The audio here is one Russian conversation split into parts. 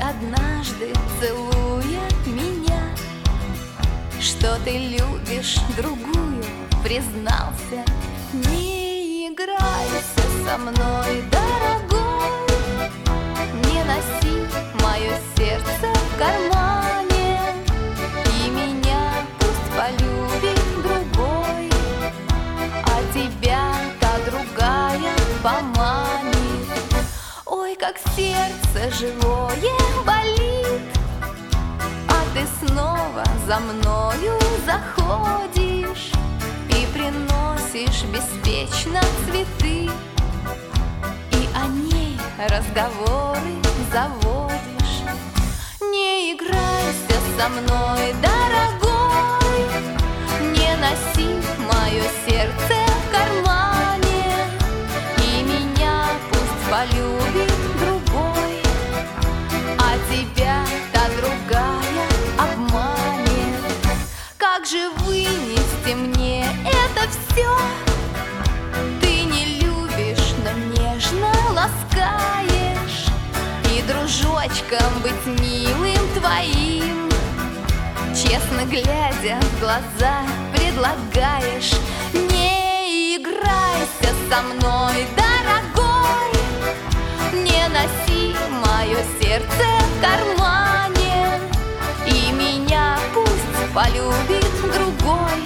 однажды, целуя меня, что ты любишь другую, признался. Не играйся со мной, дорогой, не носи мое сердце в кармане, и меня пусть полюбит другой, а тебя та другая поманит. Ой, как сердце живое болит, а ты снова за мною заходишь и приносишь беспечно цветы, и о ней разговоры заводишь. Не играйся со мной, дорогой, не носи мое сердце в кармане, и меня пусть полюбит другой, а тебя та другая обманет. Как же вынести мне это все? Ты не любишь, но нежно ласкаешь, и дружочком быть милым твоим, честно глядя в глаза, предлагаешь. Не играйся со мной, дорогой, не носи мое сердце в кармане, и меня пусть полюбит другой,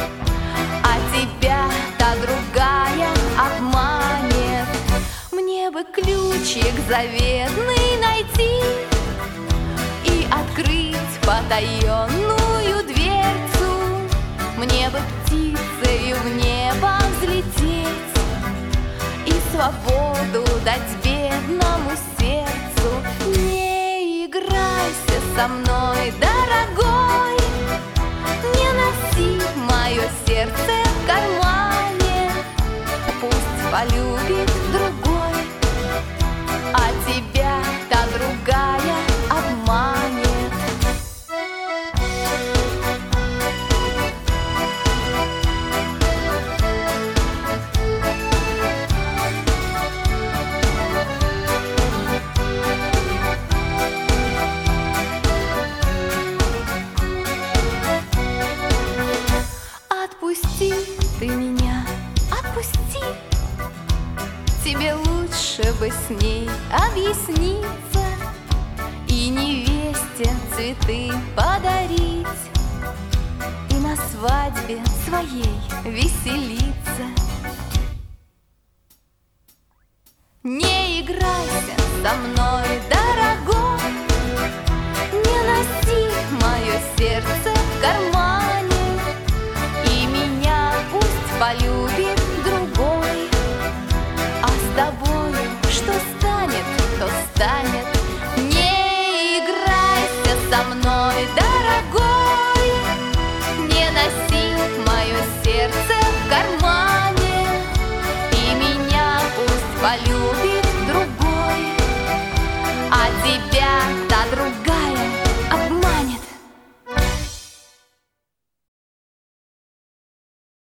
а тебя та другая обманет. Мне бы ключик заветный найти и открыть потаенную дверцу, мне бы птицею в небо взлететь и свободу дать бедному сердцу. Не играйся со мной, дорогой, не носи мое сердце в кармане, пусть полюбит другой, а тебя та другая обманет. Отпусти ты меня, отпусти, тебе лучше бы с ней объясниться и невесте цветы подарить, и на свадьбе своей веселиться. Не играйся со мной, дорогой, не носи мое сердце в кармане, и меня пусть полюбит другой, а с тобою что станет, то станет.